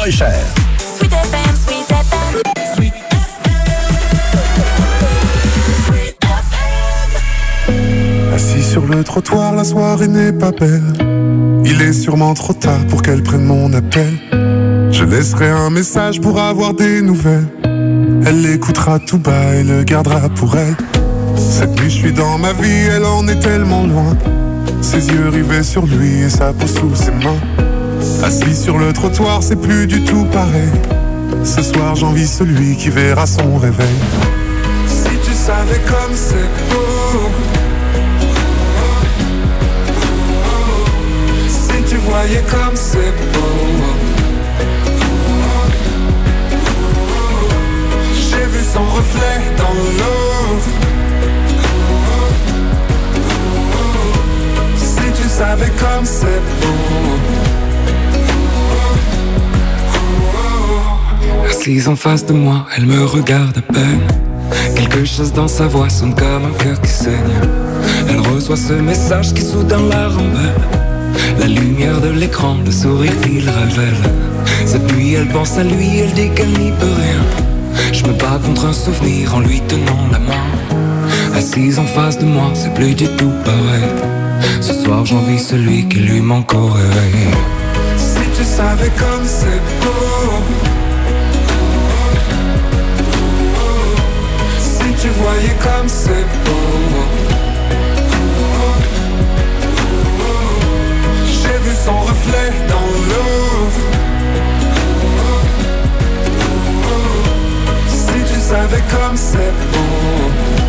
Loir-et-Cher. Sweet FM, Sweet FM. Sweet FM. Assis sur le trottoir, la soirée n'est pas belle. Il est sûrement trop tard pour qu'elle prenne mon appel. Je laisserai un message pour avoir des nouvelles. Elle l'écoutera tout bas et le gardera pour elle. Cette nuit je suis dans ma vie, elle en est tellement loin. Ses yeux rivés sur lui et sa peau sous ses mains. Assis sur le trottoir, c'est plus du tout pareil. Ce soir j'envie celui qui verra son réveil. Si tu savais comme c'est beau, si tu voyais comme c'est beau. J'ai vu son reflet dans l'eau. Si tu savais comme c'est beau. Assise en face de moi, elle me regarde à peine. Quelque chose dans sa voix sonne comme un cœur qui saigne. Elle reçoit ce message qui soudain la rembelle. La lumière de l'écran, le sourire qu'il révèle. Cette nuit elle pense à lui, elle dit qu'elle n'y peut rien. Je me bats contre un souvenir en lui tenant la main. Assise en face de moi, c'est plus du tout pareil. Ce soir j'envie celui qui lui manque au réveil. Si tu savais comme c'est beau. Si tu voyais comme c'est beau. J'ai vu son reflet dans l'eau. Si tu savais comme c'est beau.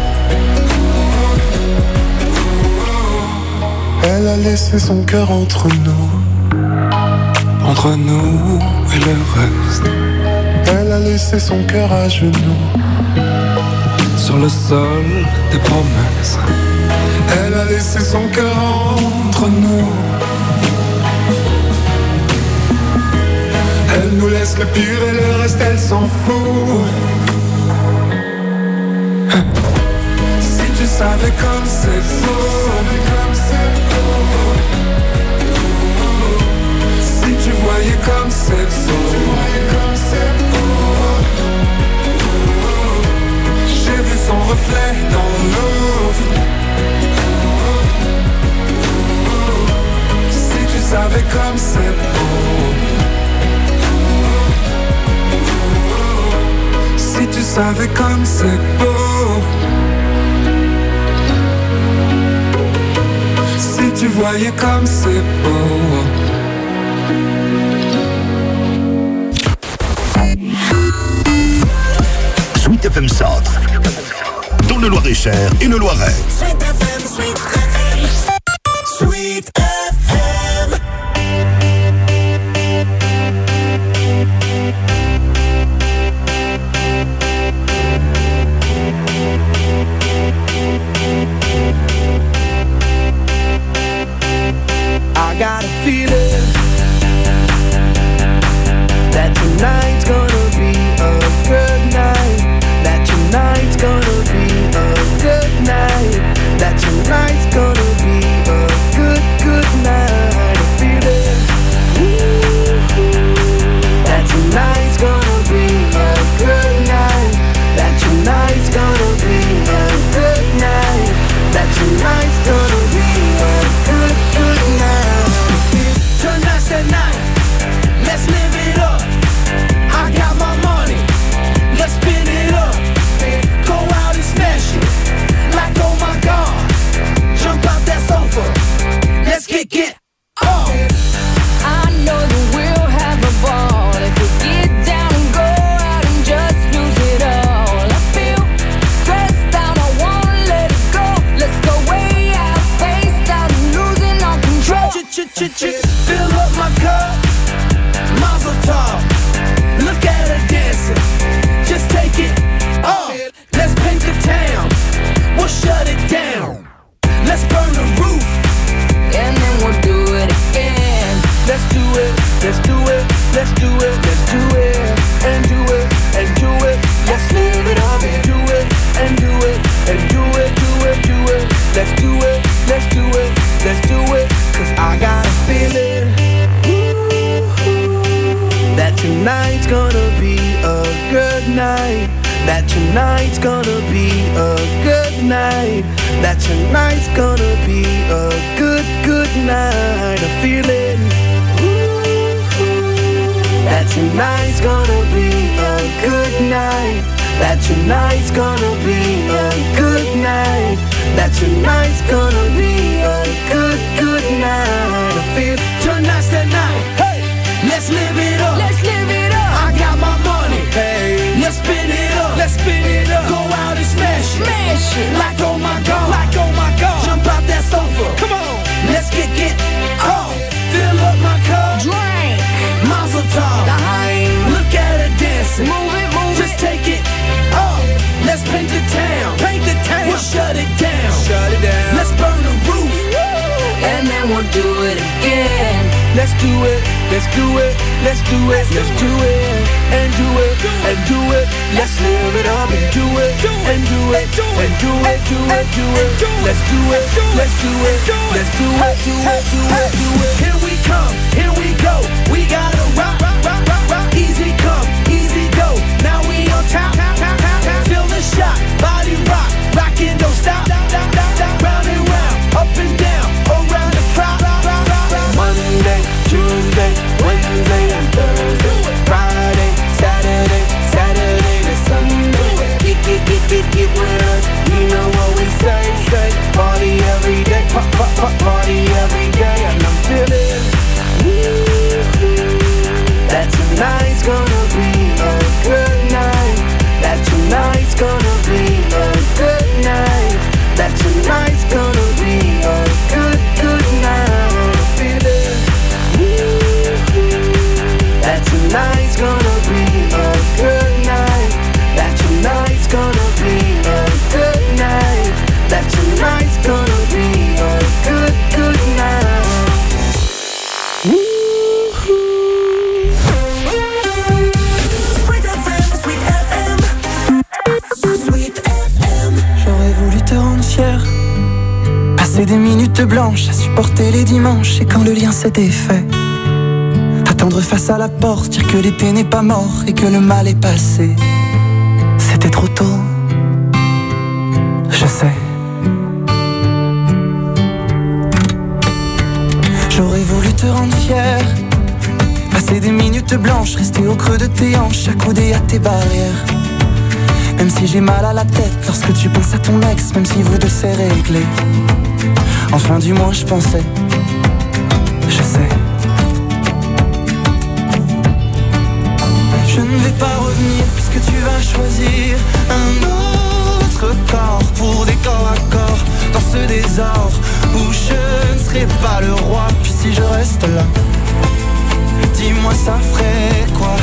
Elle a laissé son cœur entre nous. Entre nous et le reste. Elle a laissé son cœur à genoux. Sur le sol des promesses. Elle a laissé son cœur entre nous. Elle nous laisse le pire et le reste elle s'en fout. Si tu savais comme c'est beau. Si tu voyais comme c'est beau. J'ai vu son reflet dans l'eau. Si tu savais comme c'est beau. Si tu savais comme c'est beau. Si tu voyais comme c'est beau. Sweet FM Centre, dans le Loir-et-Cher et le Loiret. Sweet FM, Sweet FM. Sweet FM. I got a feeling that tonight's gonna be a good night. That tonight's gonna be a good night. That tonight's gonna be a good, good that tonight's gonna be a good night, that tonight's gonna be a good, good night. I'm feeling that tonight's gonna be a good night, that tonight's gonna be a good night, that tonight's gonna be a good, good night. I feel tonight's the night, hey, let's live it up, let's live it up. I got my money, hey, let's spin it up, let's spin it up. Go out and smash it, smash it, like oh my god, like oh my god. Jump out that sofa, come on, let's get on. Fill up my cup, drink, Mazel tov, look at her dancing, move it, just take it off. Let's paint the town, we'll shut it down, let's burn the roof, and then we'll do it again. Let's do it, let's do it, let's do it, let's do it, and do it, and do it. Let's live it up and do it, and do it, and do it, do it, do it. Let's do it, let's do it, let's do it, do it, do it, do it. Here we come, here we go. We gotta rock, rock, rock, rock, rock. Easy come, easy go. Now we on top, feel the shot, body rock, rockin', don't stop, round and round, up and down, around the clock. Monday, Tuesday, Wednesday and Thursday, Friday, Saturday, Saturday to Sunday. Get with us, you know what we say, party every day, party every day. And I'm feeling that tonight's gonna be a good night, that tonight's gonna be a good night, that tonight's gonna be a good, good night. That tonight's gonna be a good night, that tonight's gonna be a good night, that tonight's gonna be a good, good night. Sweet FM, Sweet FM, Sweet FM. J'aurais voulu te rendre fier, passer des minutes blanches à supporter les dimanches. Et quand le lien s'est défait, attendre face à la porte, dire que l'été n'est pas mort et que le mal est passé. C'était trop tôt, je sais. J'aurais voulu te rendre fier, passer des minutes blanches, rester au creux de tes hanches, accoudé à tes barrières. Même si j'ai mal à la tête lorsque tu penses à ton ex, même si vous deux c'est réglé. Enfin du moins je pensais, je sais. Je ne vais pas revenir puisque tu vas choisir un autre corps pour des corps à corps dans ce désordre où je ne serai pas le roi. Puis si je reste là, dis-moi ça ferait quoi?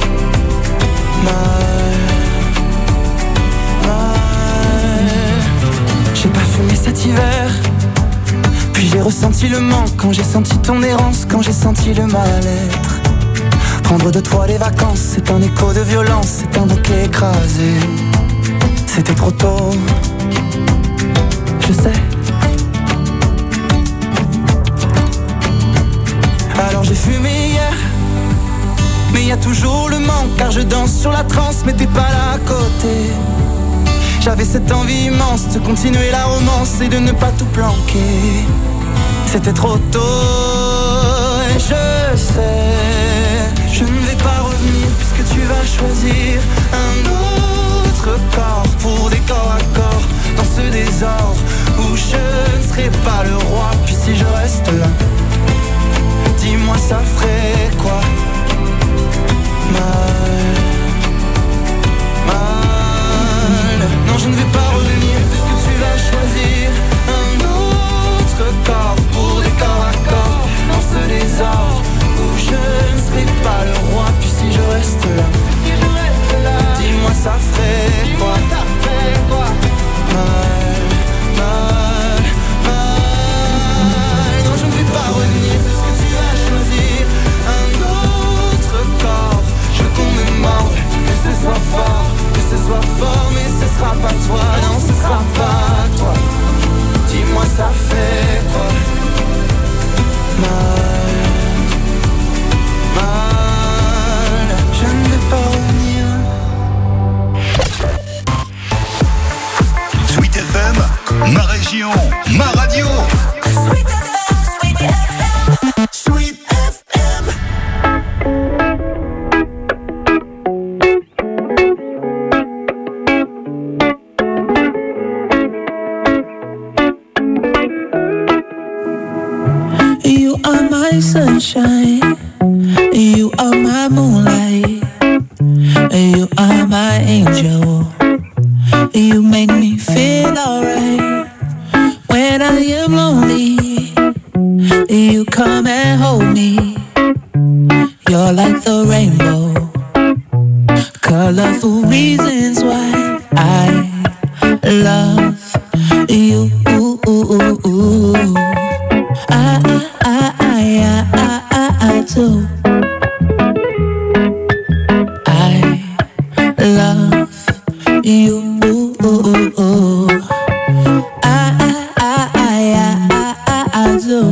J'ai pas fumé cet hiver, puis j'ai ressenti le manque quand j'ai senti ton errance, quand j'ai senti le mal-être. Prendre de toi les vacances, c'est un écho de violence, c'est un bouquet écrasé. C'était trop tôt, je sais. Alors j'ai fumé hier, mais y a toujours le manque, car je danse sur la transe, mais t'es pas là à côté. J'avais cette envie immense de continuer la romance et de ne pas tout planquer. C'était trop tôt, et je sais. Je ne vais pas revenir puisque tu vas choisir un autre corps pour des corps à corps dans ce désordre où je ne serai pas le roi. Puis si je reste là, dis-moi ça ferait quoi? Mal. Non, je ne vais pas revenir puisque tu vas choisir un autre corps pour des corps à corps dans ce désordre où je ne serai pas le roi. Puis si je reste là, dis-moi ça ferait quoi? Mal, mal, mal. Non, je ne vais pas revenir parce que tu vas choisir un autre corps. Je veux qu'on me morde, que ce soit fort, mais ce sera pas toi. Non, ce sera pas toi. Dis-moi ça fait quoi? Mal, mal. Je ne vais pas revenir. région, ma radio. Sweet FM, Sweet FM, Sweet FM. You are my sunshine, you are my moonlight, you are my angel. You make me feel alright when I am lonely. You come and hold me. You're like the rainbow, colorful reasons why I love you. I do. I love you. I do.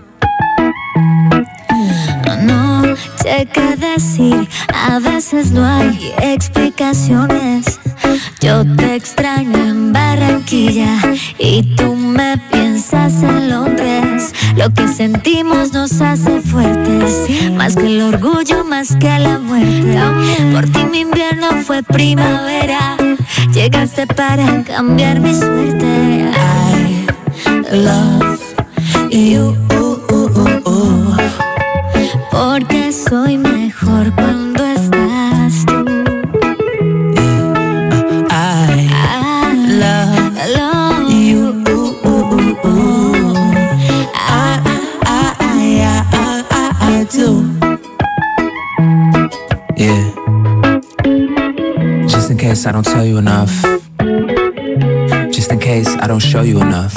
No sé qué decir, a veces no hay explicaciones. Yo te extraño en Barranquilla y tú me piensas en Londres. Lo que sentimos nos hace fuertes, más que el orgullo, más que la muerte. Por ti mi invierno fue primavera, llegaste para cambiar mi suerte. I love you. Porque soy mejor cuando estás tú. I love you. I do. Yeah. Just in case I don't tell you enough. Just in case I don't show you enough.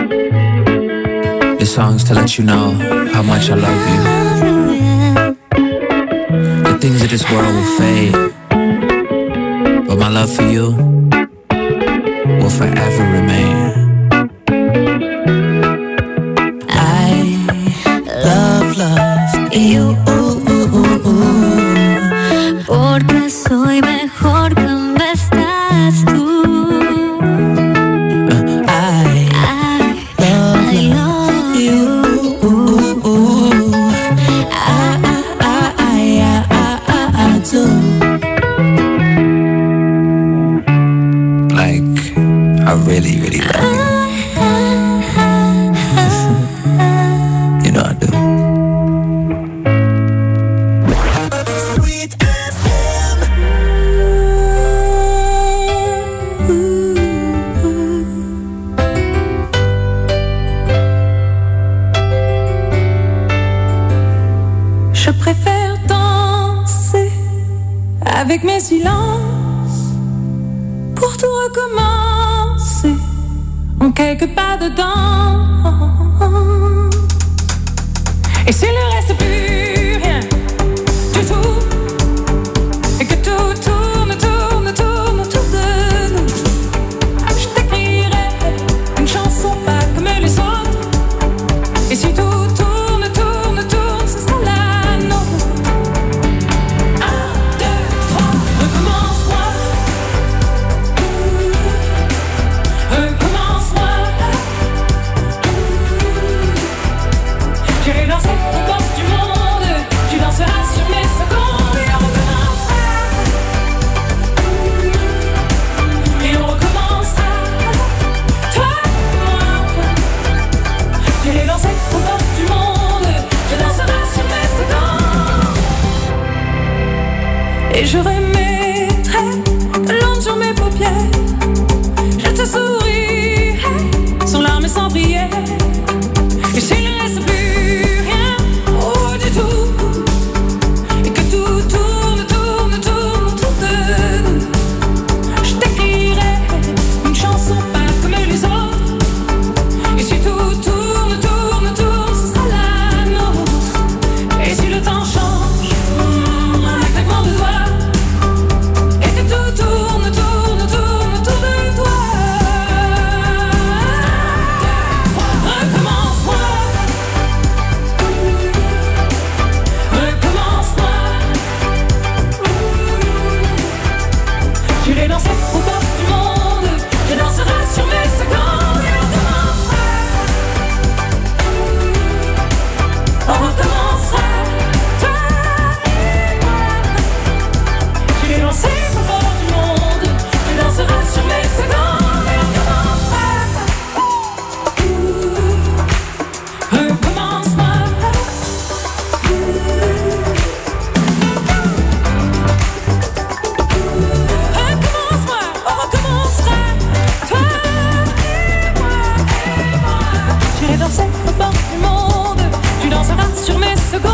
This song's to let you know how much I love you. The things of this world will fade, but my love for you will forever remain. I love you. Porque soy mejor cuando estás tú. I love you. I do. Like, I really, really love you. You know I do. Sweet FM. Je préfère danser avec mes silences pour tout recommencer en quelques pas dedans. Et s'il ne reste plus rien du tout, et que tout tourne autour de nous, je t'écrirai une chanson pas comme les autres. Et si tout tourne, ce sera la nôtre. 1, 2, 3, recommence-moi. Recommence-moi. J'irai danser aux portes du monde. Tu danseras sur mes secondes. Et on recommencera. Et on recommencera. Toi et moi. J'irai danser aux portes du monde. Tu danseras sur mes secondes. Et je remettrai de l'onde sur mes paupières. Je te sourirai sans larmes et sans prière. Et s'il ne reste plus rien, oh du tout, et que tout tourne autour de nous, je t'écrirai une chanson pas comme les autres. Et si tout tourne, ce sera la nôtre. Et si le temps change, un claquement de doigts, et que tout tourne autour de sur mes secondes et on commencera. Recommence-moi. Recommence-moi, on recommencera. Toi et moi. J'irai danser au bord du monde. Tu danseras sur mes secondes.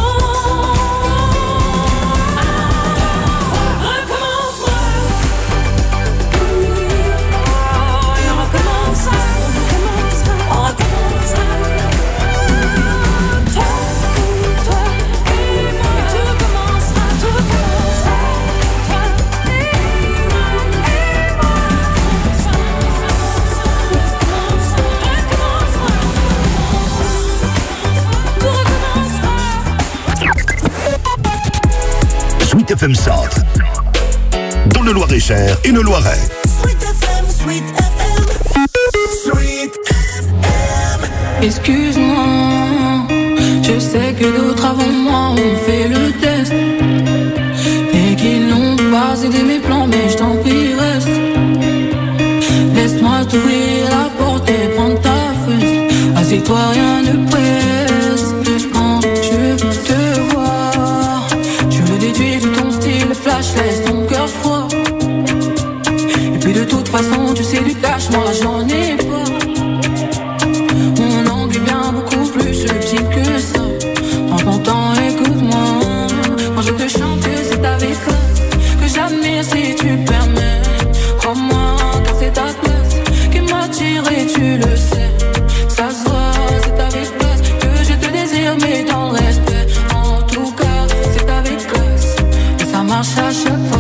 Sweet FM Centre, dans le Loir-et-Cher et le Loiret. Sweet FM, Sweet FM, Sweet FM. Excuse-moi, je sais que d'autres avant moi ont fait le test et qu'ils n'ont pas aidé mes plans, mais je t'en prie reste. Laisse-moi t'ouvrir la porte et prendre ta fesse. Assieds-toi, rien ne presse. Quand je te vois, je le déduis de ton style flash, laisse ton cœur froid. Et puis de toute façon, tu sais du cash, moi j'en ai pas. Mon angle est bien beaucoup plus subtil que ça. Prends ton temps, écoute-moi. Quand je te chante, c'est avec classe que j'admire si tu permets. Crois-moi, car c'est ta classe qui m'attire et tu le sais. Ça se voit, c'est avec classe que je te désire, mais dans le respect. En tout cas, c'est avec classe et ça marche à chaque fois.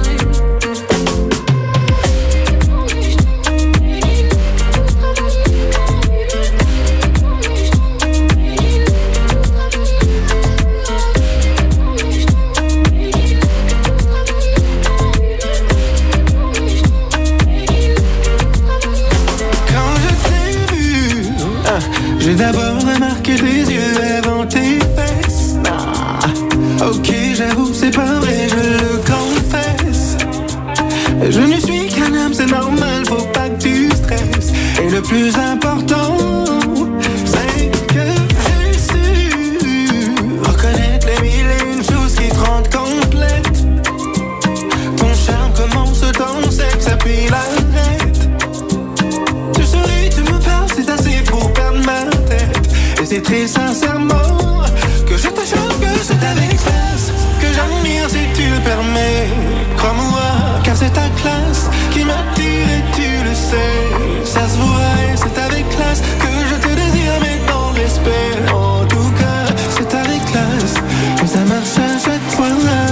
J'ai d'abord remarqué tes yeux avant tes fesses. Ah, ok, j'avoue, c'est pas vrai, je le confesse. Je ne suis qu'un homme, c'est normal, faut pas que tu stresses. Et le plus important, c'est que j'ai su reconnaître les mille et une choses qui te rendent complète. Ton charme commence dans le sexe, puis l'arrête. Tu souris, tu me parles, c'est assez pour perdre ma tête. Et c'est très sincèrement que je te chante, que c'est avec classe que j'admire si tu le permets. Crois-moi, car c'est ta classe qui m'attire et tu le sais. Ça se voit et c'est avec classe que je te désire, mais dans le respect. En tout cas, c'est avec classe que ça marche à chaque fois.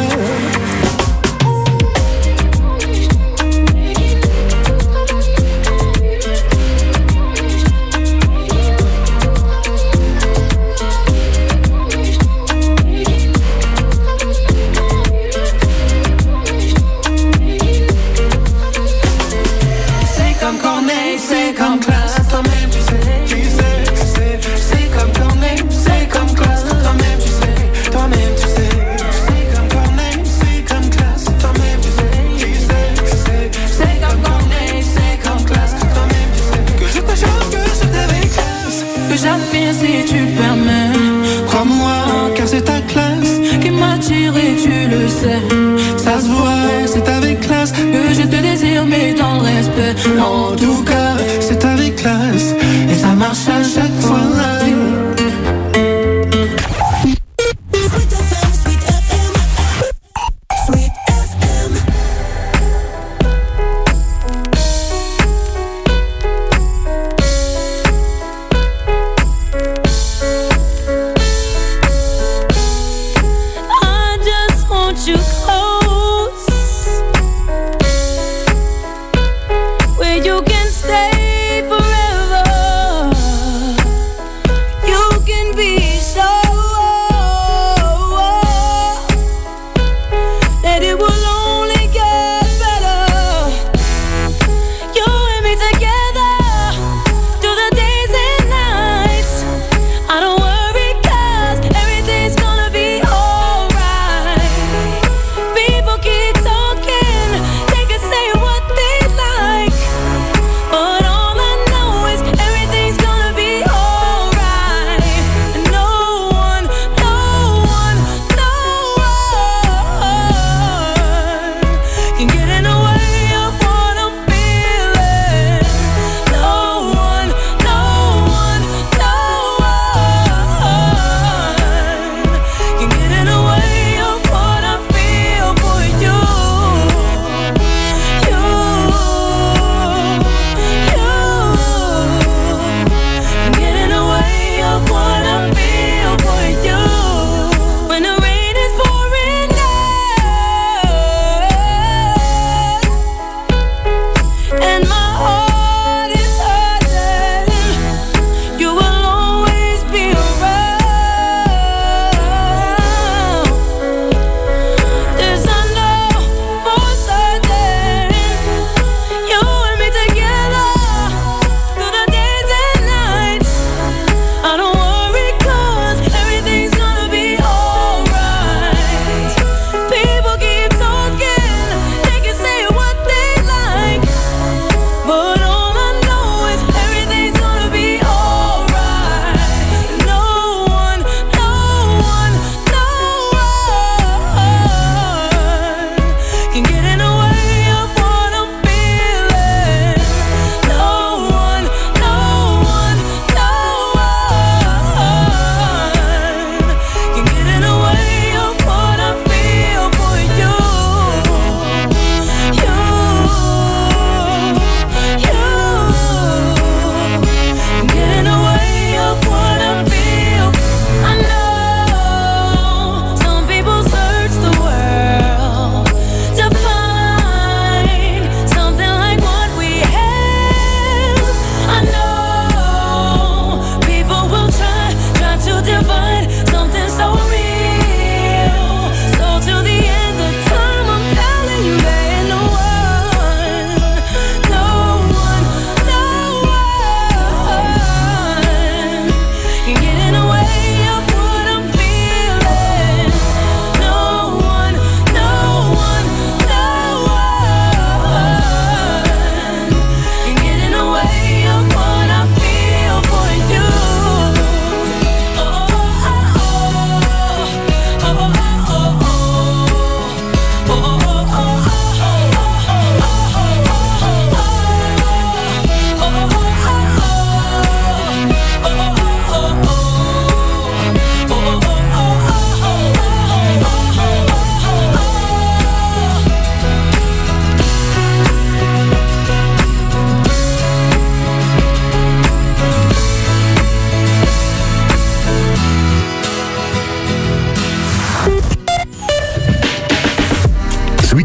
C'est comme classe, toi-même tu sais, c'est comme Corneille, c'est comme classe, toi-même tu sais, c'est comme Corneille, c'est comme classe, toi-même tu sais, c'est comme Corneille, c'est comme classe, toi-même tu sais, que je te chante, que c'est avec classe, que j'admire si tu le permets, crois-moi, car c'est ta classe qui m'attire et tu le sais, ça se voit, c'est avec classe, que je te désire mais dans le respect, en tout cas, c'est avec classe et ça marche à chaque fois. Sweet FM, Sweet FM, Sweet FM. I just want you close, where you can stay forever.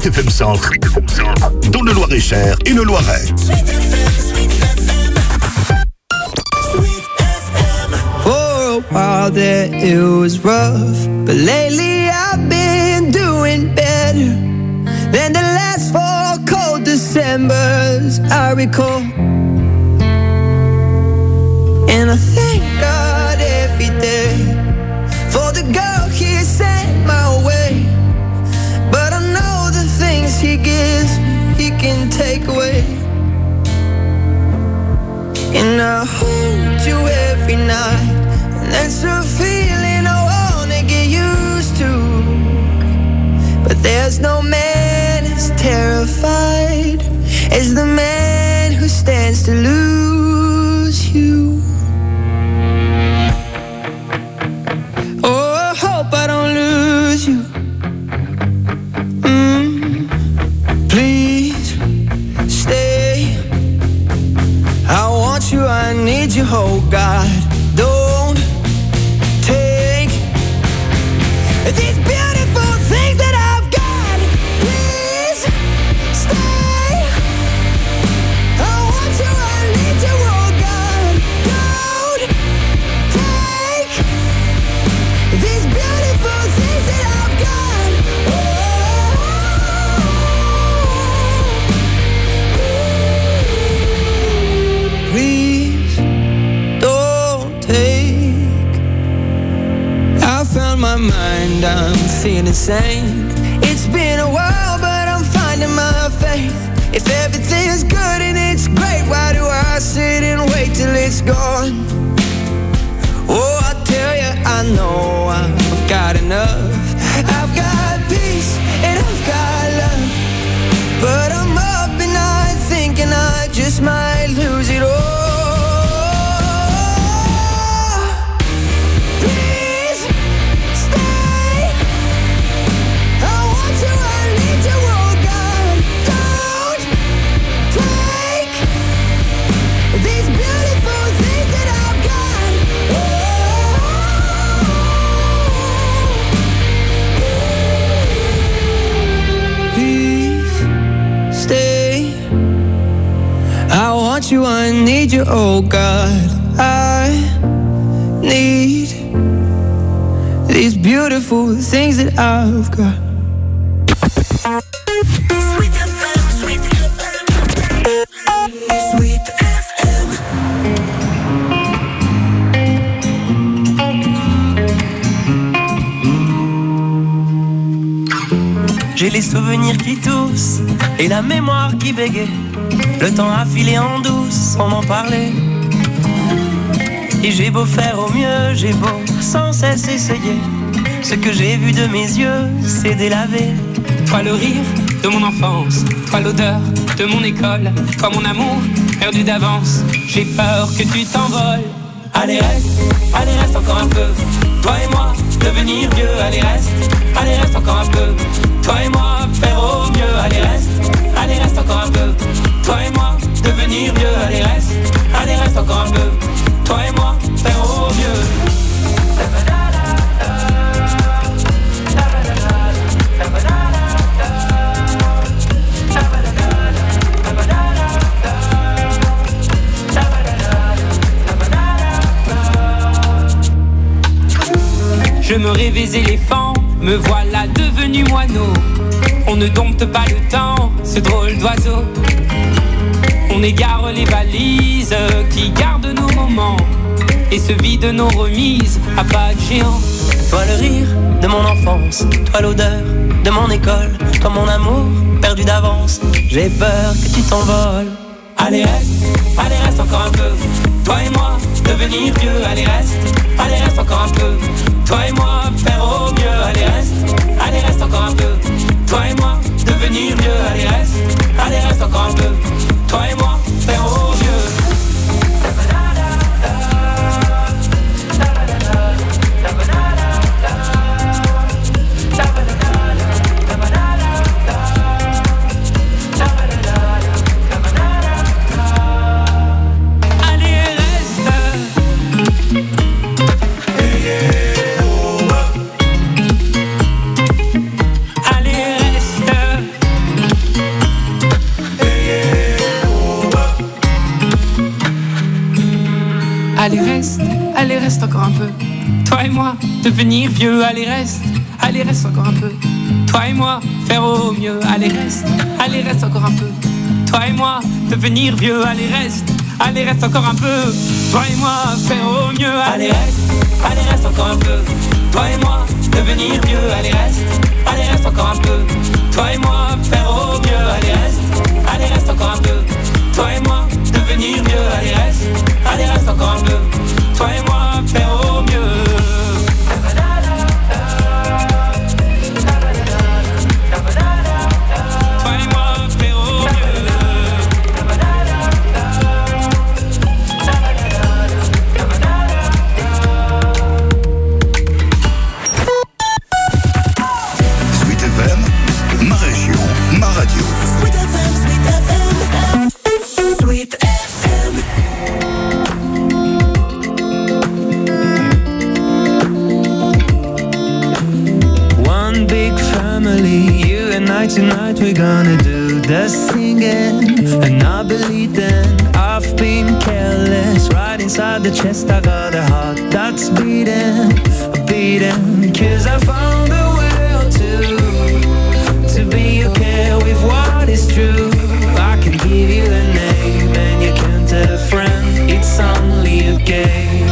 Sweet FM Centre, dans le Loir-et-Cher et le Loiret. For a while there it was rough, but lately I've been doing better than the last 4 cold Decembers I recall. And I thank God every day for the girl He sent my way. But I know the things He gives me, He can take away. And I hold you every night, and that's a feeling I wanna get used to. But there's no man as terrified as the man who stands to lose you. Oh, I hope I don't lose you. Please stay. I want you, I need you, oh God. Don't take these beautiful things that I've got. Please stay. I want you, I need you, oh God. Don't take these beautiful things that I've got. Please don't take. I found my mind, I'm feeling sane. It's been a while, but I'm finding my faith. If everything's good and it's great, why do I sit and wait till it's gone? Oh, I tell you, I know I've got enough. I've got peace and I've got love, but I'm up and I'm thinking I just might lose it all. Please stay. I want you, I need you, oh God. Don't take these beautiful things that I've got. Please stay. I want you, I need you, oh God. I need these beautiful things that I've got. Sweet FM, Sweet FM, Sweet FM. J'ai les souvenirs qui toussent et la mémoire qui bégaye. Le temps a filé en douce sans m'en parler. Et j'ai beau faire au mieux, j'ai beau sans cesse essayer. Ce que j'ai vu de mes yeux, c'est délavé. Toi le rire de mon enfance, toi l'odeur de mon école, toi mon amour perdu d'avance. J'ai peur que tu t'envoles. Allez reste encore un peu. Toi et moi, devenir vieux. Allez reste encore un peu. Toi et moi, faire au mieux. Allez reste encore un peu. Toi et moi, devenir vieux. Allez reste encore un peu. Toi et moi, faire au mieux. Je me rêvais éléphant, me voilà devenu moineau. On ne dompte pas le temps, ce drôle d'oiseau. On égare les balises qui gardent nos moments et se vident nos remises à pas de géant. Toi le rire de mon enfance, toi l'odeur de mon école, toi mon amour perdu d'avance. J'ai peur que tu t'envoles. Allez reste encore un peu. Toi et moi, devenir vieux. Allez reste encore un peu. Toi et moi, faire au mieux. Allez reste encore un peu. Toi et moi, devenir vieux. Allez reste encore un peu. Toi et moi, faire au mieux. allez reste encore un peu. Toi et moi, devenir vieux, allez reste encore un peu. Toi et moi, faire au mieux, allez reste encore un peu. Toi et moi, devenir vieux, allez reste encore un peu. Toi et moi, faire au mieux, allez reste encore un peu. Toi et moi, devenir vieux, allez reste encore un peu. Toi et moi, faire au mieux, allez reste encore un peu. Toi et moi, devenir vieux, allez reste encore un peu. Toi et moi, faire au mieux. Tonight we're gonna do the singing, and I believe then I've been careless. Right inside the chest I got a heart that's beating, cause I found a way to be okay with what is true. I can give you a name and you can tell a friend it's only a game.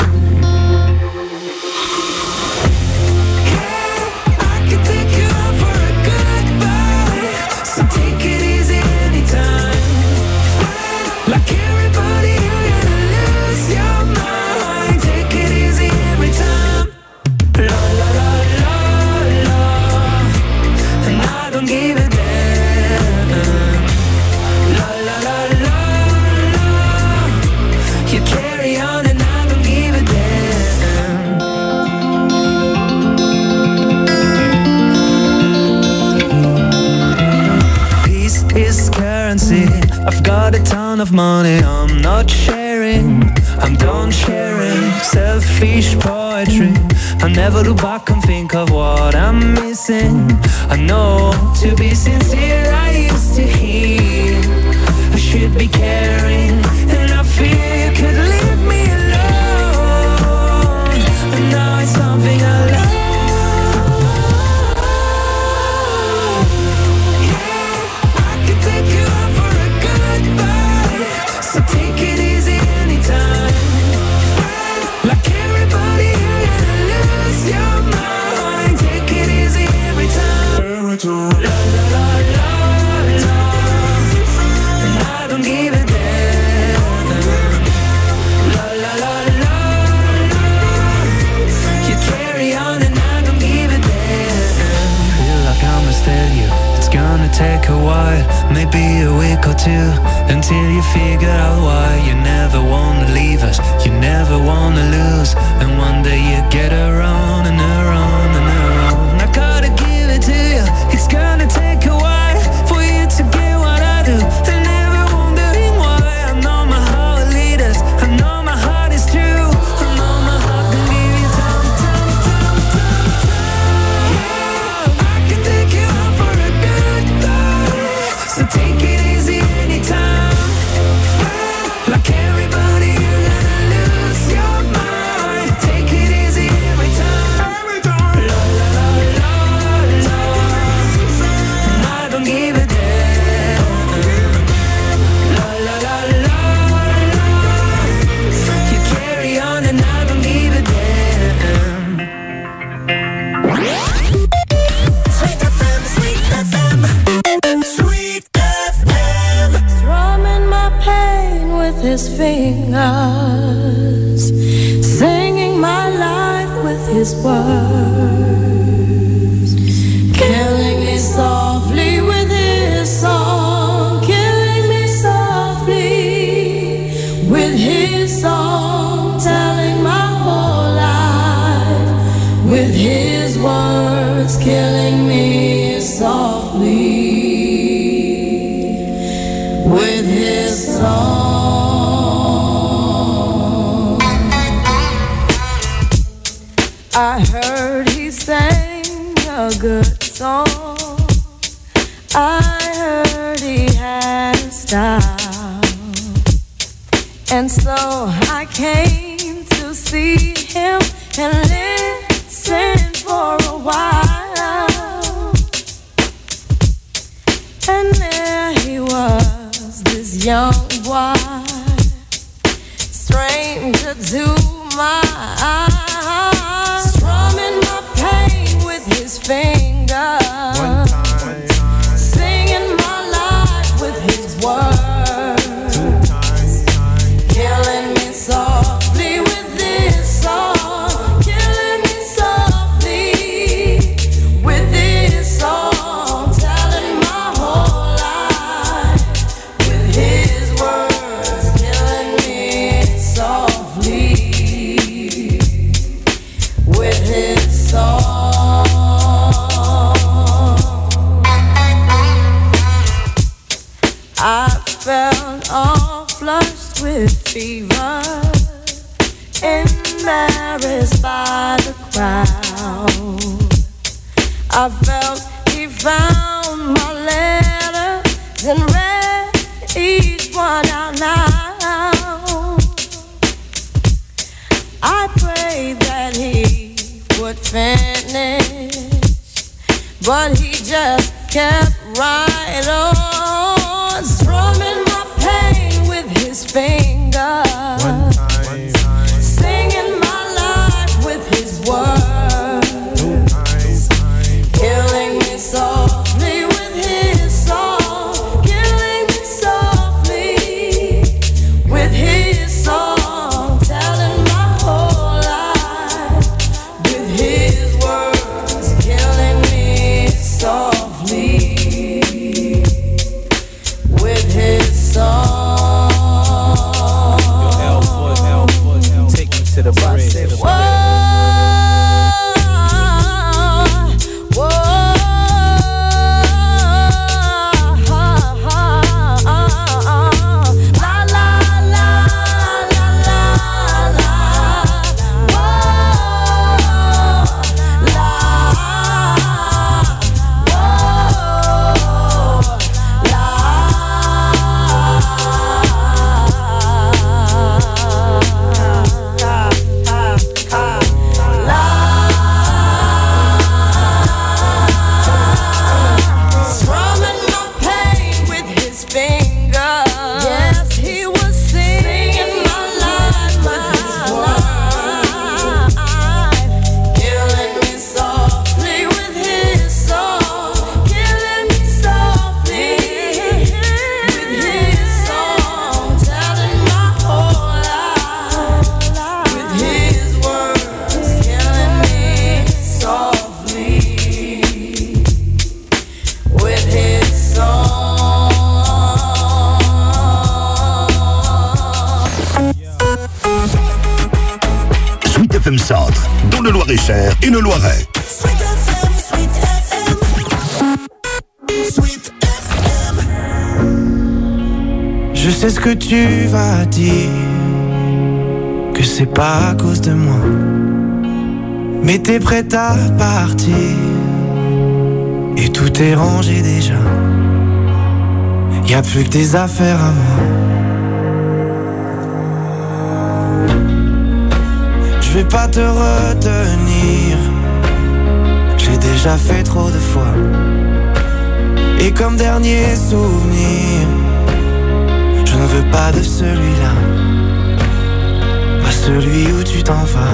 I've got a ton of money, I'm not sharing, I'm done sharing. Selfish poetry, I never look back and think of what I'm missing. I know, to be sincere, I used to hear I should be caring, and I fear you could leave me alone. And now it's something I love. Take a while, maybe a week or two, until you figure out why you never wanna leave us, you never wanna lose, and one day you get around and around and around. I gotta give it to you, it's gonna take a while for you to get what I do, and never wondering why. I know my heart will lead us, I know my heart is true, I know my heart can give you time. Yeah, I can take you out for a good time. So take it easy anytime. Like everybody, you're gonna lose your mind. Take it easy every time. La la la la la. And I don't give a damn. La la la la la. You carry on and I don't give a damn. Sweet FM, Sweet FM, Sweet FM. Strumming my pain with his fingers, singing my life with his words, killing me softly with his song, killing me softly with his song, telling my whole life with his words, killing me softly with his song. I heard he sang a good song, I heard he had a style, And so I came to see him and listen for a while. And there he was, this young boy, stranger to my eyes, strumming my pain with his fingers, singing my life with his words, killing me softly with this song, killing me softly with this song, telling my whole life with his words, killing me softly with his song. I felt all flushed with fever, embarrassed by the crowd. I felt he found my letters and read each one out loud. I prayed that he would finish, but he just kept right on, strumming my pain with his fingers, singing my life with his words, killing me softly with his song, killing me softly with his song, telling my whole life with his words, killing me softly with his song. Take me to the bridge. Whoa, whoa, la la la la la la, whoa, strumming my pain with his fingers. Yes, he was singing my life with his words, killing me softly with his song, killing me softly with his song, telling my whole life with his words, killing me softly with his song. Sweet FM Centre, dans le Loir-et-Cher et le Loiret. Sweet FM, Sweet FM. Sweet FM. Je sais ce que tu vas dire, que c'est pas à cause de moi, mais t'es prête à partir, et tout est rangé déjà. Y a plus que tes affaires à moi. Je vais pas te retenir, j'ai déjà fait trop de fois. Et comme dernier souvenir, je ne veux pas de celui-là, pas celui où tu t'en vas.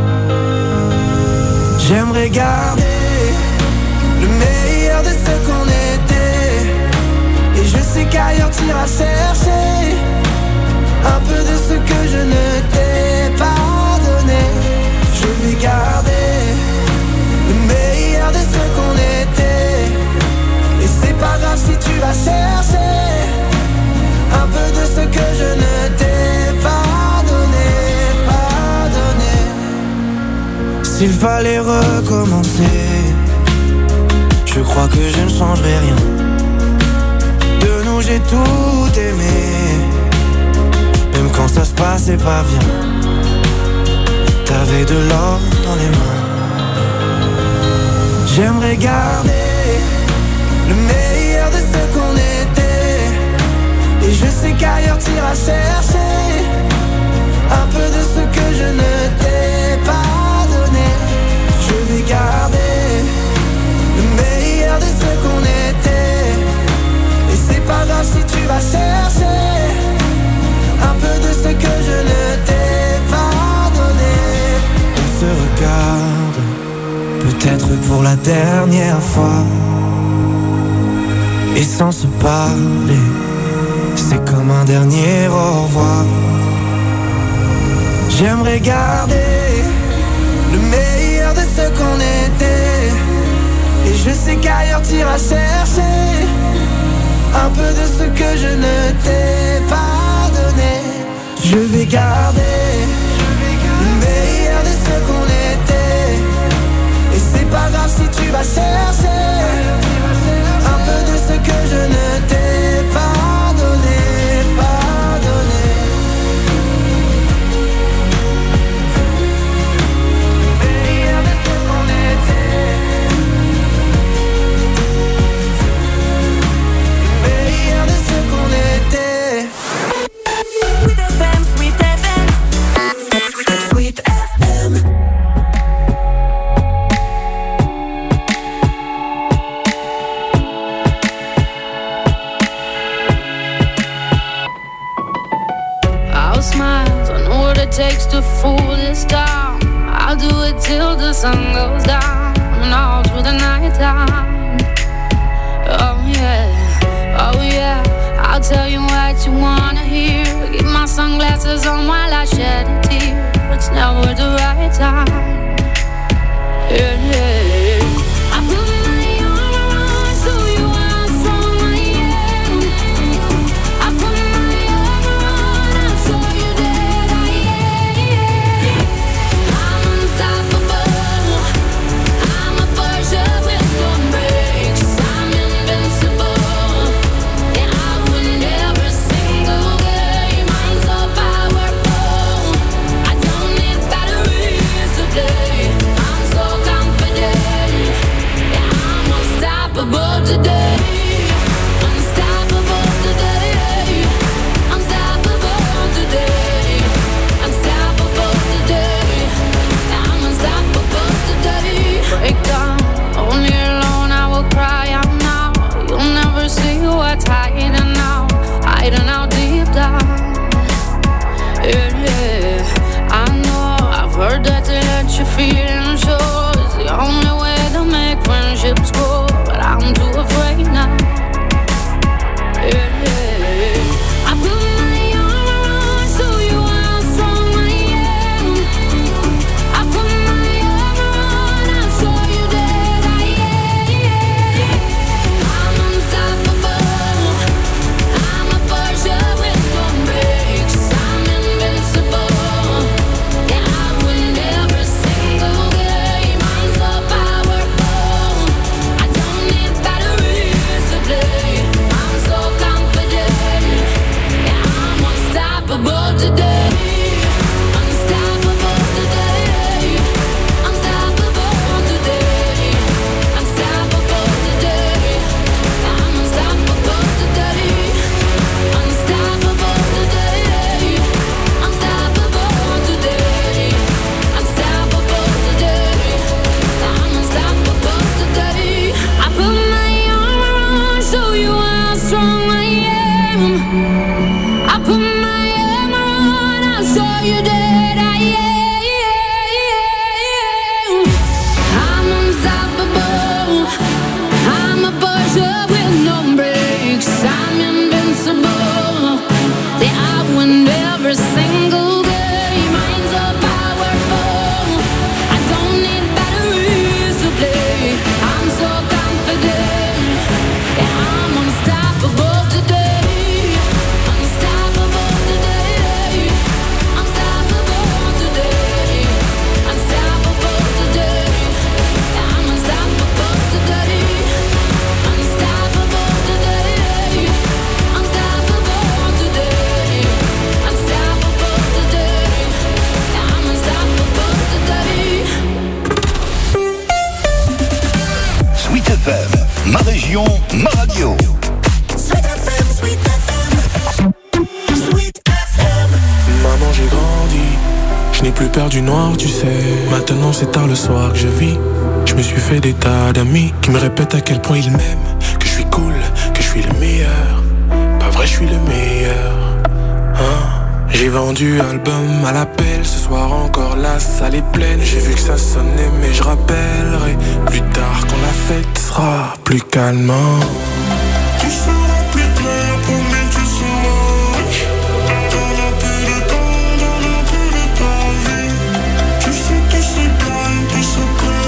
J'aimerais garder le meilleur de ce qu'on était, et je sais qu'ailleurs t'iras chercher un peu de ce que je ne t'ai pas donné. Je vais garder le meilleur de ce qu'on était, et c'est pas grave si tu vas chercher un peu de ce que je ne t'ai pas donné, pas donné. S'il fallait recommencer, je crois que je ne changerai rien. De nous j'ai tout aimé, même quand ça se passait pas bien. T'avais de l'or dans les mains. J'aimerais garder le meilleur de ce qu'on était, et je sais qu'ailleurs t'iras chercher pour la dernière fois. Et sans se parler, c'est comme un dernier au revoir. J'aimerais garder le meilleur de ce qu'on était. Et je sais qu'ailleurs t'iras chercher un peu de ce que je ne t'ai pas donné. Je vais garder le meilleur de ce qu'on était. Et c'est pas grave si tu vas chercher un peu de ce que je ne t'ai pas donné, pas donné. Meilleur de ce qu'on était. Meilleur de ce qu'on était. Sweet FM, Sweet FM, Sweet FM. I'll smile, I know what it takes to fool this town. I'll do it till the sun goes down and all through the night time. Oh yeah, I'll tell you what you wanna hear. Keep my sunglasses on while I shed a tear. It's never the right time. Yeah. I put my arm around, show you how strong I am. I put my arm around, I'll show you that I am. I'm unstoppable. I'm a Porsche with no brakes. I'm invincible. Yeah, I win every single game. I'm so powerful. I don't need batteries to play. I'm so confident. Yeah, I'm unstoppable today. Unstoppable today. Unstoppable today. Unstoppable today. I'm unstoppable today. Break down, only alone I will cry out now. You'll never see what's hiding out deep down. Yeah, I know, I've heard that to let your feelings show is the only way to make friendships grow, but I'm too afraid now. Yeah, I put my arm around, show you how strong I am. I put my arm around, I'll show you that I am. I'm unstoppable. I'm a Porsche with no brakes. I'm invincible. Yeah, I win every single game. I'm so powerful. I don't need batteries to play. I'm so confident. Yeah, I'm unstoppable today. Unstoppable today. Unstoppable today. Unstoppable today. I'm unstoppable today. Unstoppable today. Unstoppable today. Unstoppable today. I'm unstoppable today. I put my arm around, show you how strong I am. I put my arm around, I'll show you that I am. I'm unstoppable. I'm a Porsche with no brakes. I'm invincible. Yeah, I win every single game. I'm so powerful. I don't need batteries to play. I'm so confident. Yeah, I'm unstoppable today. Unstoppable today. Unstoppable today. Unstoppable today. Yeah, I'm unstoppable today. Unstoppable today. Unstoppable today. Unstoppable today. Yeah, I'm unstoppable today. Sweet FM, ma région, ma radio. Sweet FM, Sweet FM, Sweet FM. Maman, j'ai grandi, je n'ai plus peur du noir, tu sais. Maintenant c'est tard le soir que je vis. Je me suis fait des tas d'amis qui me répètent à quel point ils m'aiment, que je suis cool, que je suis le meilleur. Pas vrai, je suis le meilleur. Hein? J'ai J'ai vendu album à l'appel, ce soir encore la salle est pleine. J'ai vu que ça sonnait mais je rappellerai plus tard quand la fête sera plus calmant. Tu seras plus clair, promis tu seras riche. Donne un peu de temps, donne un peu de ta vie. Tu sais que c'est calme, tout se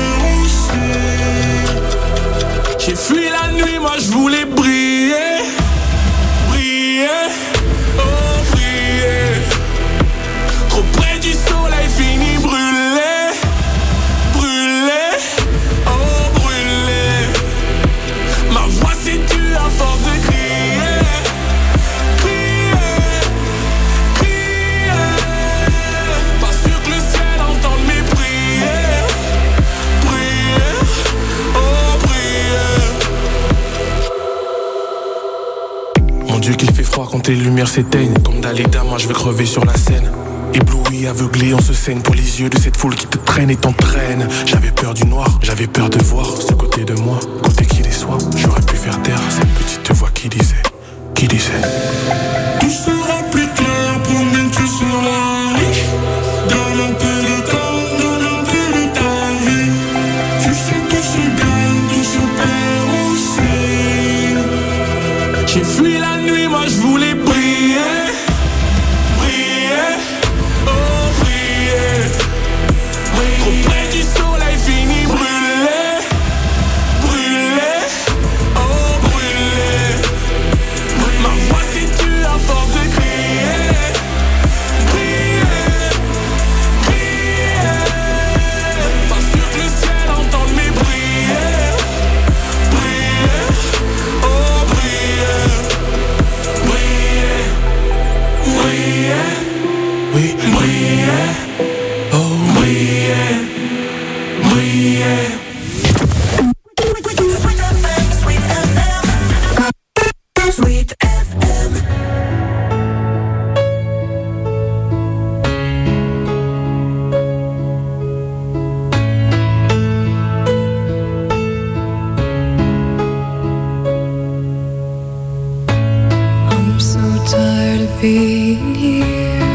perd aussi. J'ai fui la nuit, moi je voulais briller. Briller, oh briller. Trop près du soleil, fini brûlé. Brûlé, oh brûlé. Ma voix s'est tue à force de crier. Crier, crier. Pas sûr que le ciel entende mes prières. Prier, oh prier. Mon Dieu qu'il fait froid quand les lumières s'éteignent. Comme Dalida, moi je vais crever sur la scène. Ébloui, aveuglé, on se saigne pour les yeux de cette foule qui te traîne et t'entraîne. J'avais peur du noir, j'avais peur de voir ce côté de moi, côté qui déçoit. J'aurais pu faire taire cette petite voix qui disait. Tu seras plus clair, promis tu seras riche. Donne un peu de temps, donne un peu de ta vie. Tu sais que c'est gagne, tout se perd aussi. J'ai fui la nuit, moi je voulais briller. Briller, oh briller. Trop près du soleil, fini brûlé. Brûlé, oh brûlé. Ma voix s'est tue à force de crier. Crier, crier. Pas sûr que le ciel entende mes prières. Briller, oh briller. Briller, briller. Oui, briller, oh briller. Briller. Sweet FM. I'm so tired of being here,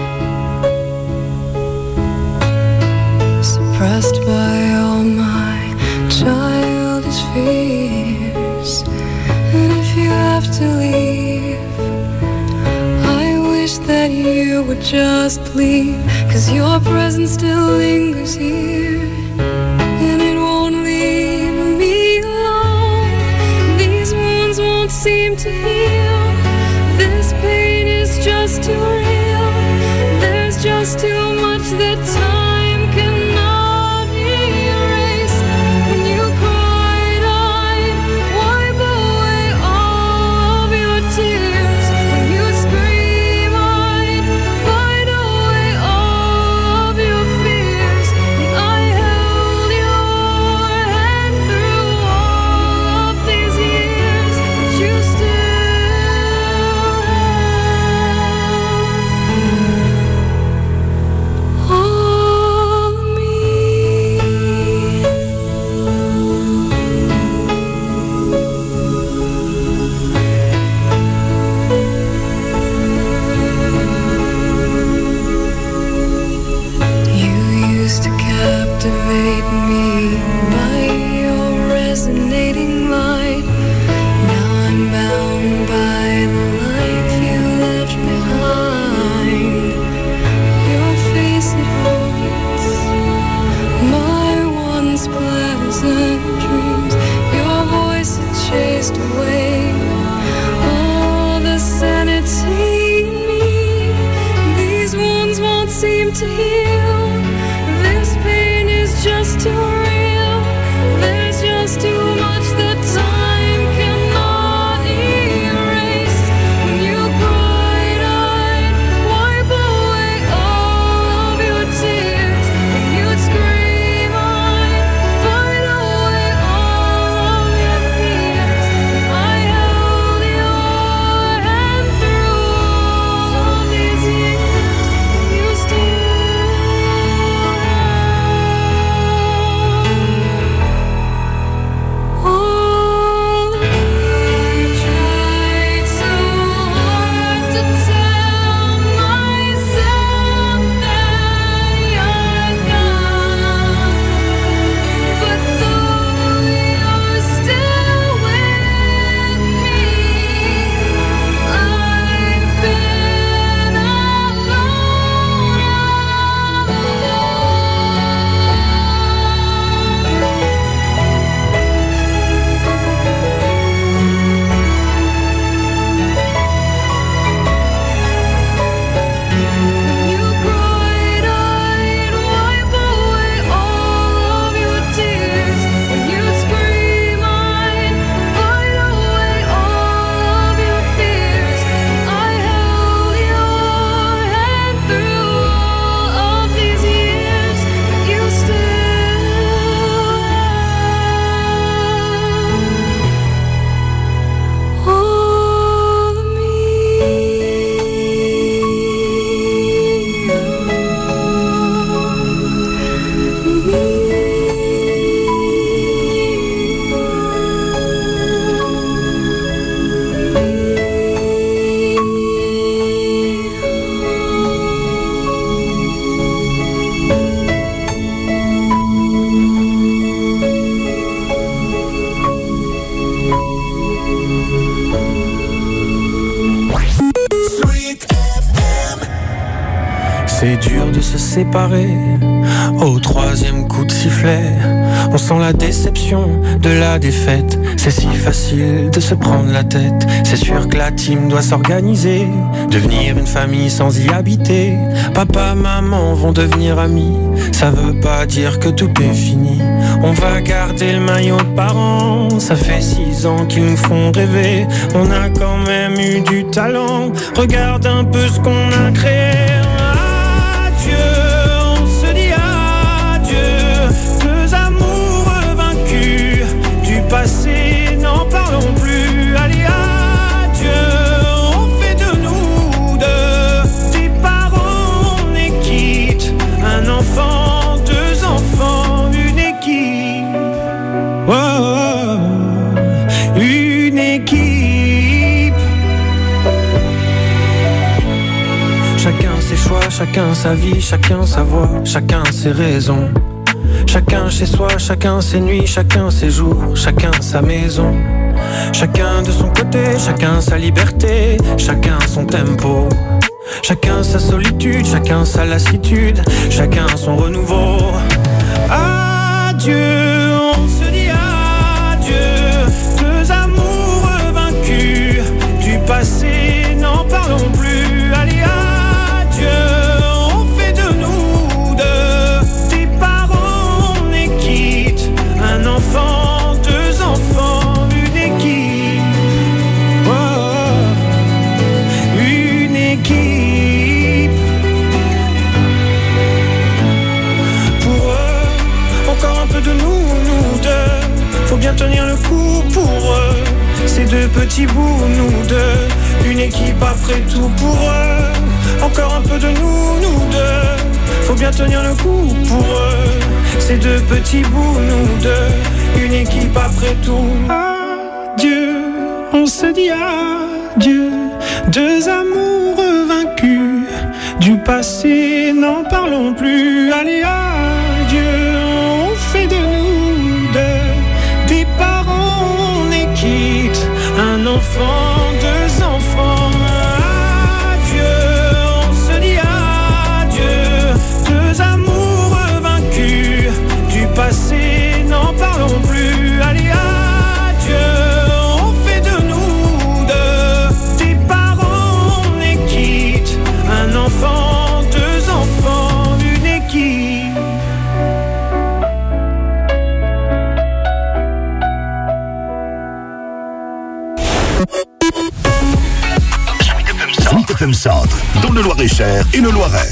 suppressed by all my childish fears. And if you have to leave, I wish that you would just leave, 'cause your presence still lingers here, and it won't leave me alone. These wounds won't seem to heal. This pain is just too real. There's just too much that time cannot erase. When you cried, I'd wipe away all of your tears. When you scream, I'd fight away all of your fears. And I held your hand through all of these years, but you still have all of me. You used to captivate me by your resonating light. Now I'm bound by the life you left behind. Your face it haunts my once pleasant dreams. Your voice it chased away all the sanity in me. These wounds won't seem to heal. This pain is just too real. There's just too much that time cannot erase. When you cried, I'd wipe away all of your tears. When you'd scream, I'd fight away all of your fears. I held your hand through all of these years, and you still C'est dur de se séparer. Au troisième coup de sifflet, on sent la déception de la défaite. C'est si facile de se prendre la tête. C'est sûr que la team doit s'organiser, devenir une famille sans y habiter. Papa, maman vont devenir amis. Ça veut pas dire que tout est fini. On va garder le maillot de parents. Ça fait 6 ans qu'ils nous font rêver. On a quand même eu du talent. Regarde un peu ce qu'on a créé. On se dit adieu, deux amours vaincus, du passé n'en parlons plus. Allez adieu, on fait de nous deux des parents, on est quitte, un enfant, 2 enfants, une équipe. Oh, oh, oh, une équipe. Chacun ses choix, chacun sa vie, chacun sa voix, chacun ses raisons. Chacun chez soi, chacun ses nuits, chacun ses jours, chacun sa maison. Chacun de son côté, chacun sa liberté, chacun son tempo. Chacun sa solitude, chacun sa lassitude, chacun son renouveau. Adieu, on se dit adieu, deux amours vaincus, du passé n'en parlons plus. Allez adieu, on fait de nous deux des parents, on est quitte, un enfant, 2 enfants, une équipe. Oh, une équipe. Pour eux, encore un peu de nous deux. Faut bien tenir le coup pour eux. Ces 2 petits bouts, nous deux. Une équipe après tout pour eux. Encore un peu de nous deux. Faut bien tenir le coup pour eux. Ces 2 petits bouts, nous deux. Une équipe après tout. Adieu, on se dit adieu. 2 amours vaincus, du passé n'en parlons plus. Allez adieu, on fait de nous deux des parents, on est quitte, un enfant, 2 enfants. Adieu, on se dit adieu, 2 amours vaincus, du passé n'en parlons plus. Allez adieu, on fait de nous deux des parents, on est quitte, un enfant, 2 enfants, une équipe. Sweet FM Centre, dans le Loir-et-Cher et le Loiret.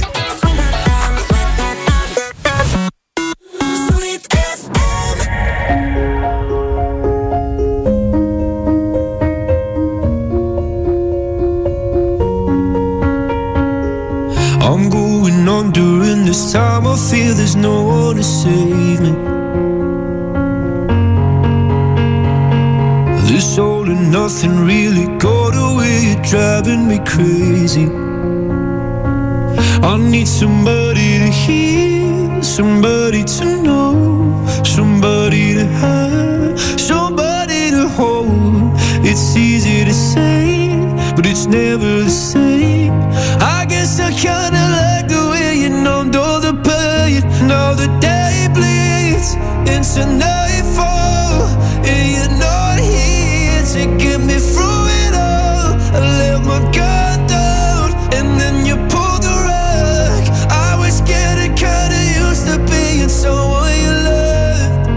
I'm going on during this time. I feel there's no one to save me. This all and nothing really got away. You're driving me crazy. I need somebody to hear, somebody to know, somebody to have, somebody to hold. It's easy to say, but it's never the same. I guess I kinda like the way you numbed all the pain. Now the day bleeds into nightfall, and you're not here to get me through it all. I let my guard down, and then you pulled the rug. I was getting kinda used to being someone you loved.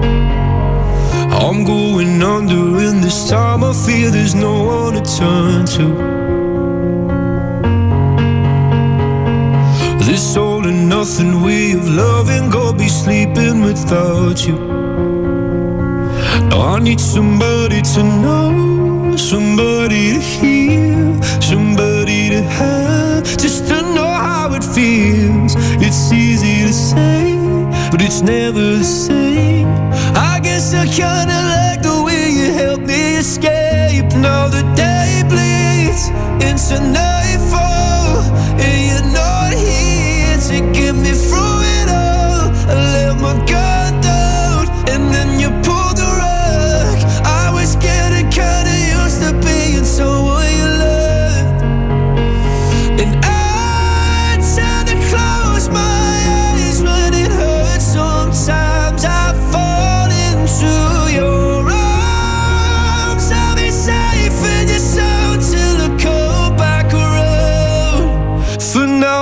I'm going under, and this time I feel there's no one to turn to. This all and nothing way of loving, go be sleeping without you. Now I need somebody to know, somebody to hear, somebody to have, just to know how it feels. It's easy to say, but it's never the same. I guess I kinda like the way you help me escape. Now the day bleeds into nightfall, and you're not here to get me through it all. I let my guard down, and then you pulled the rug. I was getting kinda used to being someone you loved, and I tried to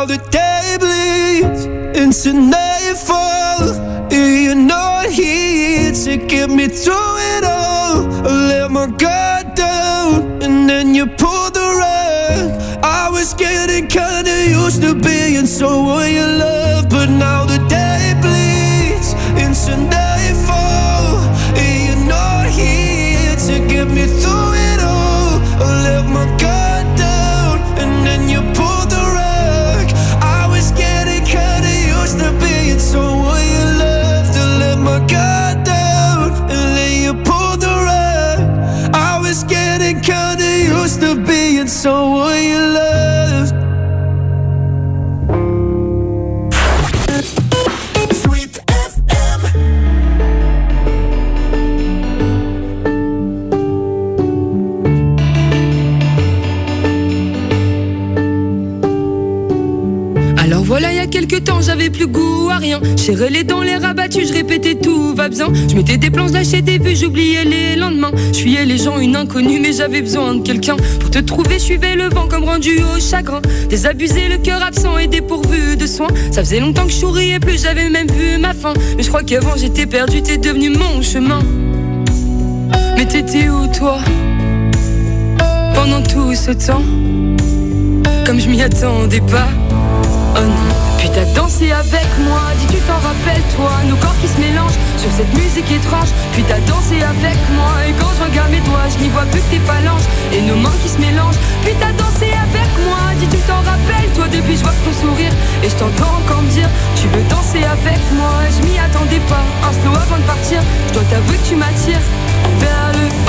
now the day bleeds into nightfall. You're not here to get me through it all. I let my guard down and then you pulled the rug. I was getting kinda used to being someone you love, but now the day bleeds into nightfall. You're not here to get me through it all. I let my guard down and then you pulled the rug. I was getting kinda used to being someone you love, to let my guard down and then you pulled the rug. I was getting kinda used to being someone you loved. Sweet FM. Alors voilà, il y a quelques temps, j'avais plus goût à rien. Serrais les dents, les rabattus, je répétais tout va bien. Je mettais des plans, lâchais des vues, j'oubliais les lendemains. Je fuyais les gens, une inconnue, mais j'avais besoin de quelqu'un. Pour te trouver, je suivais le vent comme rendu au chagrin. Désabusé, le cœur absent et dépourvu de soins. Ça faisait longtemps que je souriais plus, j'avais même vu ma fin. Mais je crois qu'avant j'étais perdu, t'es devenu mon chemin. Mais t'étais où toi, pendant tout ce temps? Comme je m'y attendais pas. Oh non. Puis t'as dansé avec moi, dis tu t'en rappelles toi, nos corps qui se mélangent sur cette musique étrange. Puis t'as dansé avec moi, et quand je regarde mes doigts, je n'y vois plus que tes phalanges et nos mains qui se mélangent. Puis t'as dansé avec moi, dis tu t'en rappelles toi, depuis je vois ton sourire et je t'entends encore me dire tu veux danser avec moi. Je m'y attendais pas, un slow avant de partir, je dois t'avouer que tu m'attires vers le haut.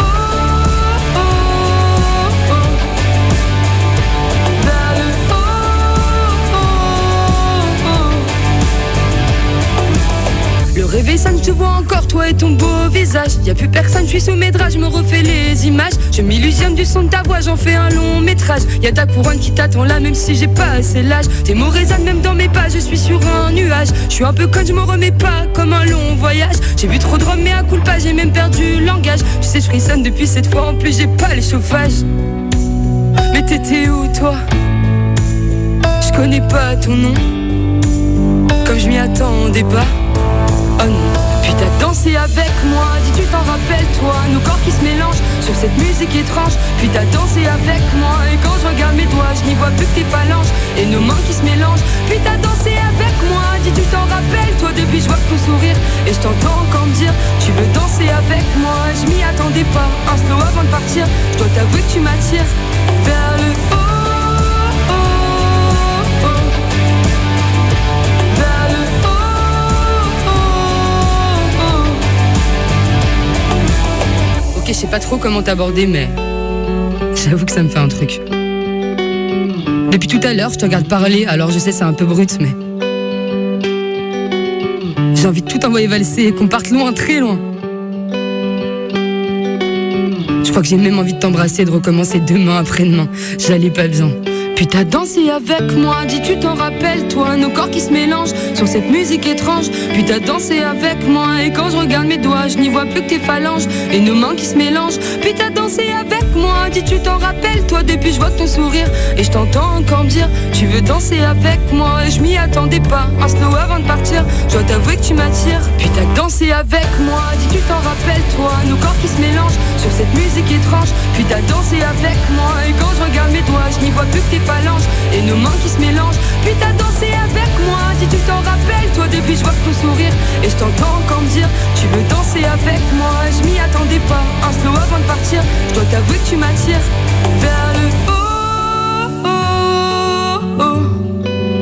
Le réveil sonne, je te vois encore, toi et ton beau visage. Y'a plus personne, je suis sous mes draps, je me refais les images. Je m'illusionne du son de ta voix, j'en fais un long métrage. Y'a ta couronne qui t'attend là, même si j'ai pas assez l'âge. Tes mots résonnent même dans mes pas, je suis sur un nuage. Je suis un peu conne, je me remets pas comme un long voyage. J'ai bu trop de rhum, mais à coup de pas, j'ai même perdu le langage. Tu sais, je frissonne depuis cette fois, en plus j'ai pas les chauffages. Mais t'étais où toi? Je connais pas ton nom, comme je m'y attendais pas. Oh non. Puis t'as dansé avec moi, dis tu t'en rappelles toi, nos corps qui se mélangent sur cette musique étrange. Puis t'as dansé avec moi, et quand je regarde mes doigts, je n'y vois plus que tes phalanges et nos mains qui se mélangent. Puis t'as dansé avec moi, dis tu t'en rappelles toi, depuis je vois ton sourire et je t'entends encore me dire tu veux danser avec moi. Je m'y attendais pas, un slow avant de partir, je dois t'avouer que tu m'attires vers le haut. Ok, je sais pas trop comment t'aborder, mais j'avoue que ça me fait un truc. Depuis tout à l'heure, je te regarde parler, alors je sais c'est un peu brut, mais j'ai envie de tout envoyer valser et qu'on parte loin, très loin. Je crois que j'ai même envie de t'embrasser et de recommencer demain après-demain. J'allais pas bien. Puis t'as dansé avec moi, dis tu t'en rappelles toi, nos corps qui se mélangent sur cette musique étrange. Puis t'as dansé avec moi, et quand je regarde mes doigts, je n'y vois plus que tes phalanges et nos mains qui se mélangent. Puis t'as dansé avec moi, dis tu t'en rappelles toi, depuis je vois ton sourire et je t'entends encore me dire tu veux danser avec moi. Et je m'y attendais pas, un slow avant de partir, je dois t'avouer que tu m'attires. Puis t'as dansé avec moi, dis tu t'en rappelles toi, nos corps qui se mélangent sur cette musique étrange. Puis t'as dansé avec moi, et quand je regarde mes doigts, je n'y vois plus que tes phalanges et nos mains qui se mélangent. Puis t'as dansé avec moi, dis tu t'en rappelles toi, depuis je vois ton sourire et je t'entends encore me dire tu veux danser avec moi. Je m'y attendais pas, un slow avant de partir, je dois t'avouer que tu m'attires vers le